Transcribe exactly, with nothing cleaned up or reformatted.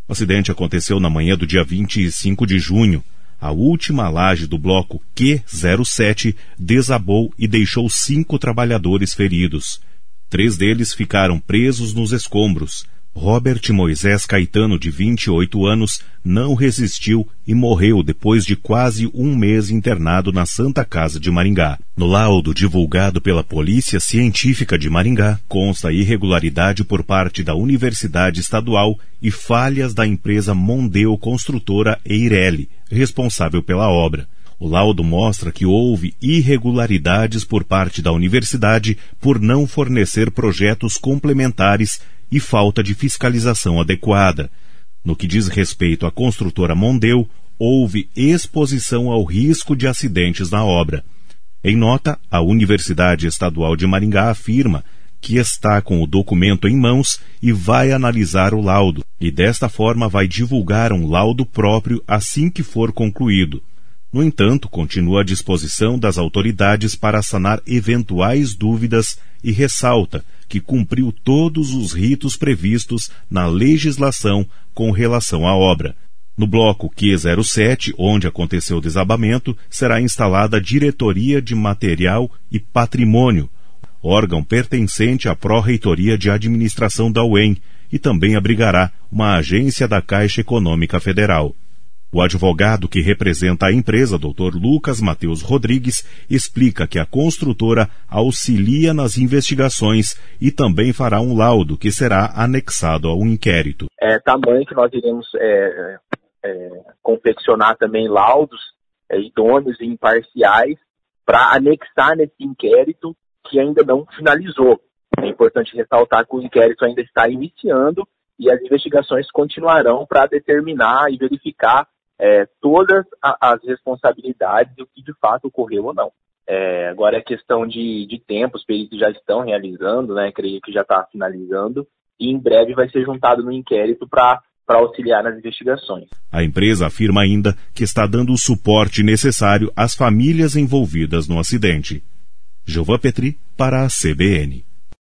O acidente aconteceu na manhã do dia vinte e cinco de junho. A última laje do bloco Q zero sete desabou e deixou cinco trabalhadores feridos. Três deles ficaram presos nos escombros. Robert Moisés Caetano, de vinte e oito anos, não resistiu e morreu depois de quase um mês internado na Santa Casa de Maringá. No laudo divulgado pela Polícia Científica de Maringá, consta irregularidade por parte da Universidade Estadual e falhas da empresa Mondeo Construtora Eireli, responsável pela obra. O laudo mostra que houve irregularidades por parte da universidade por não fornecer projetos complementares e falta de fiscalização adequada. No que diz respeito à construtora Mondeo, houve exposição ao risco de acidentes na obra. Em nota, a Universidade Estadual de Maringá afirma que está com o documento em mãos e vai analisar o laudo, e desta forma vai divulgar um laudo próprio assim que for concluído. No entanto, continua à disposição das autoridades para sanar eventuais dúvidas e ressalta que cumpriu todos os ritos previstos na legislação com relação à obra. No bloco Q zero sete, onde aconteceu o desabamento, será instalada a Diretoria de Material e Patrimônio, órgão pertencente à Pró-Reitoria de Administração da U E M, e também abrigará uma agência da Caixa Econômica Federal. O advogado que representa a empresa, doutor Lucas Matheus Rodrigues, explica que a construtora auxilia nas investigações e também fará um laudo que será anexado ao inquérito. É tamanho que nós iremos é, é, confeccionar também laudos é, idôneos e imparciais para anexar nesse inquérito que ainda não finalizou. É importante ressaltar que o inquérito ainda está iniciando e as investigações continuarão para determinar e verificar É, todas a, as responsabilidades do que de fato ocorreu ou não. É, agora é questão de, de tempo, os peritos já estão realizando, né, creio que já está finalizando, e em breve vai ser juntado no inquérito para auxiliar nas investigações. A empresa afirma ainda que está dando o suporte necessário às famílias envolvidas no acidente. Gilvan Petri, para a C B N.